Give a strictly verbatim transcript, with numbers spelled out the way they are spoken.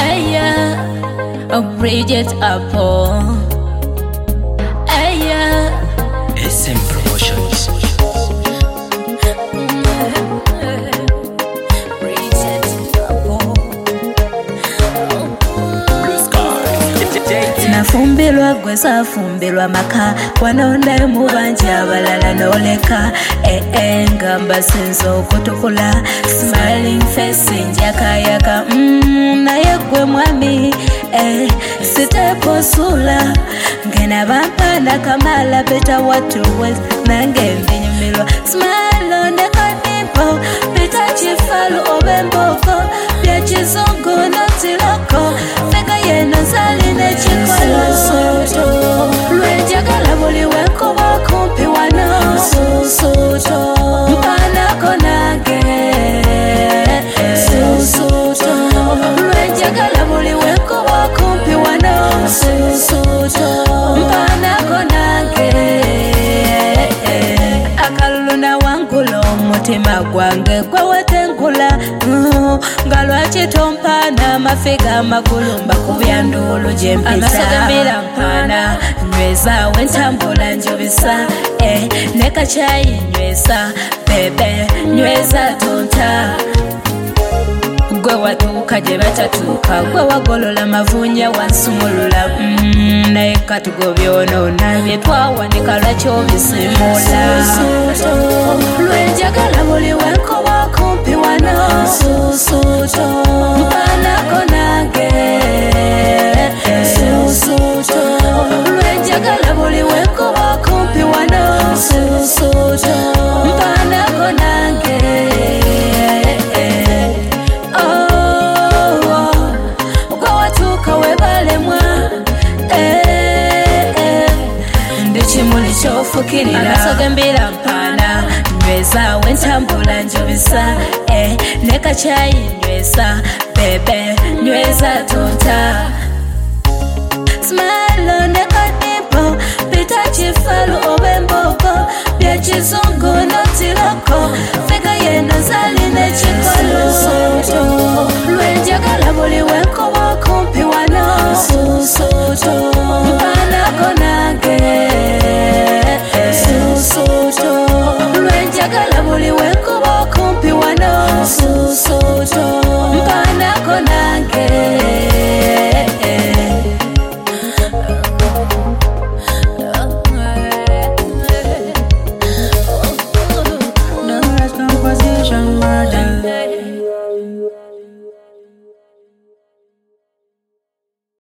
Aya, a Bridget Apple. Aya, S M Promotions. Bridget Apple. Blue Sky. Nafumbirwa gwesa fumbirwa maka wanonda mubanja balala noleka eh eh ngamba senzo kutukula smiling face njaka yaka mm naye gwe mwami eh sitepo sula ngena bapanda kamala beta watu west nange mbinyumirwa smile on the people beta chifalu obemboko bya chizungu notiloko fega yeno saline chikolo soto lwenjagala buli weko bakumpi wano soto mpana konage soto lwenjagala buli weko bakumpi wano soto mpana konage akaluna wangulo mutima gwange gwe wetengula ngalwaki tompana mafiga magulumba kubyandulu jempisa amasagamira mpana nyweza wentambula njubisa eh neka chai nyweza bebe nyweza tonta gwe watuuka gye batatuuka gwe wagolola mavunya wansumulula mm, naye katugobyonoona bye twawanika lwaki obisimula lwenjagala buli wenko bakumpi wano susuto mpanako nange susuto lwenjagala buli wenko bakumpi wano susuto mpanako nange chofukirira amasogembira mpana nyweza wentambula njubisa eh neka chai nyweza bebe nyweza tonta smile on the nipo pita chifalu obemboko bya chizungu notiloko fega yeno zaline chikolo soto